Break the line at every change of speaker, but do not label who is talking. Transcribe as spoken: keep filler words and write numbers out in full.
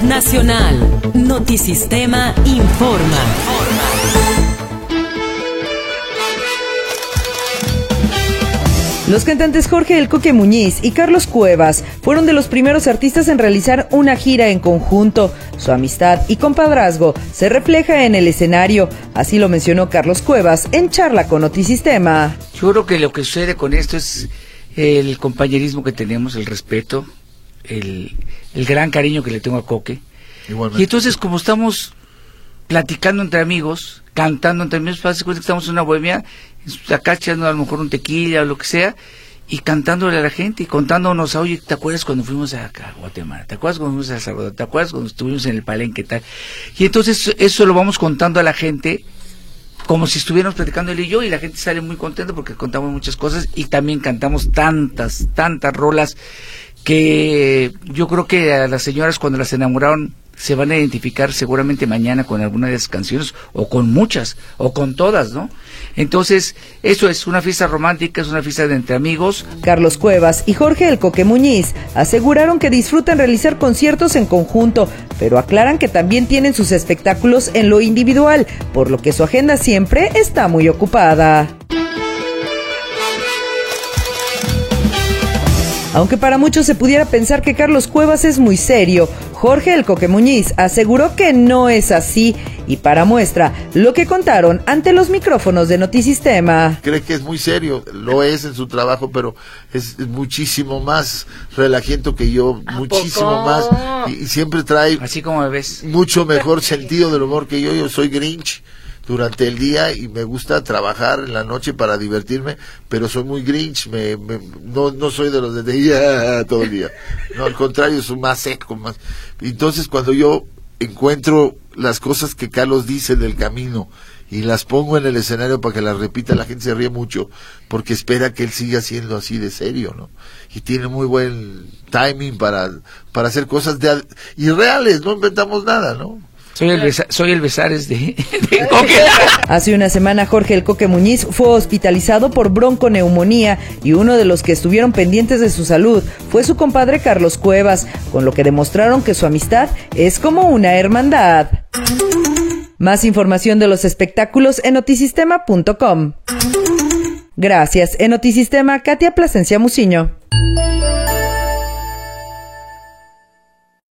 Nacional. Notisistema informa.
Los cantantes Jorge El Coque Muñiz y Carlos Cuevas fueron de los primeros artistas en realizar una gira en conjunto. Su amistad y compadrazgo se refleja en el escenario, así lo mencionó Carlos Cuevas en charla con Notisistema.
Yo creo que lo que sucede con esto es el compañerismo que tenemos, el respeto, el, el gran cariño que le tengo a Coque. Igualmente. Y entonces, como estamos platicando entre amigos, cantando entre amigos, parece que estamos en una bohemia, acá echando a lo mejor un tequila o lo que sea, y cantándole a la gente y contándonos, oye, ¿te acuerdas cuando fuimos a Guatemala? ¿Te acuerdas cuando fuimos a El Salvador? ¿Te acuerdas cuando estuvimos en el Palenque tal? Y entonces eso lo vamos contando a la gente como si estuviéramos platicando él y yo, y la gente sale muy contenta porque contamos muchas cosas y también cantamos tantas, tantas rolas que yo creo que a las señoras cuando las enamoraron se van a identificar seguramente mañana con alguna de esas canciones, o con muchas, o con todas, ¿no? Entonces, eso es una fiesta romántica, es una fiesta de entre amigos.
Carlos Cuevas y Jorge El Coque Muñiz aseguraron que disfrutan realizar conciertos en conjunto, pero aclaran que también tienen sus espectáculos en lo individual, por lo que su agenda siempre está muy ocupada. Aunque para muchos se pudiera pensar que Carlos Cuevas es muy serio, Jorge El Coque Muñiz aseguró que no es así, y para muestra lo que contaron ante los micrófonos de Notisistema.
Cree que es muy serio, lo es en su trabajo, pero es muchísimo más relajiento que yo, muchísimo más, y, y siempre trae,
así como me ves,
mucho mejor sentido del humor que yo. Yo soy Grinch durante el día y me gusta trabajar en la noche para divertirme, pero soy muy Grinch, me, me, no, no soy de los de, de yeah, todo el día, no, al contrario, soy más seco, más. Entonces cuando yo encuentro las cosas que Carlos dice del camino y las pongo en el escenario para que las repita, la gente se ríe mucho porque espera que él siga siendo así de serio, ¿no? Y tiene muy buen timing para, para hacer cosas de, irreales, no inventamos nada, ¿no?
Soy el, besa, soy el Besares de, de Coque.
Hace una semana Jorge El Coque Muñiz fue hospitalizado por bronconeumonía y uno de los que estuvieron pendientes de su salud fue su compadre Carlos Cuevas, con lo que demostraron que su amistad es como una hermandad. Más información de los espectáculos en notisistema punto com. Gracias. En Notisistema, Katia Plasencia Muciño.